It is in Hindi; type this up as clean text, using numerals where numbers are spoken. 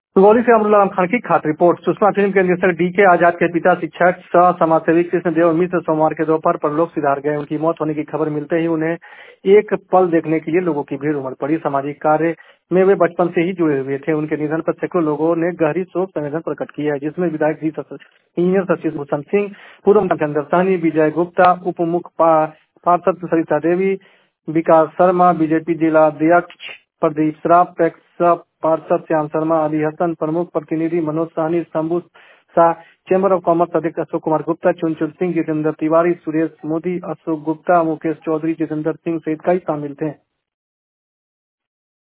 सुगौली से अमरुल्लाह आलम खान की खास रिपोर्ट। सुषमा फिल्म के निर्देशक डीके आजाद के पिता शिक्षक सह समाजसेवी कृष्णदेव मिश्र सोमवार के दोपहर परलोक सिधार गए। उनकी मौत होने की खबर मिलते ही उन्हें एक पल देखने के लिए लोगों की भीड़ उमड़ पड़ी। सामाजिक कार्य में वे बचपन से ही जुड़े हुए थे। उनके निधन पर सैकड़ों लोगों ने गहरी शोक संवेदना प्रकट की है, जिसमें विधायक इंजीनियर शशि भूषण सिंह, पूर्व चंद्र सहनी, विजय गुप्ता, उप मुख्य पार्षद सरिता देवी, विकास शर्मा, बीजेपी जिला अध्यक्ष प्रदीप श्राफ, पैक्स पार्षद श्याम शर्मा, अली हसन, प्रमुख प्रतिनिधि Manoj Sahni, Shambhu Shah, chamber of commerce अध्यक्ष अशोक कुमार गुप्ता, चुनचुन सिंह, जितेंद्र तिवारी, सुरेश मोदी, अशोक गुप्ता, मुकेश चौधरी, जितेंद्र सिंह सहित कई शामिल थे।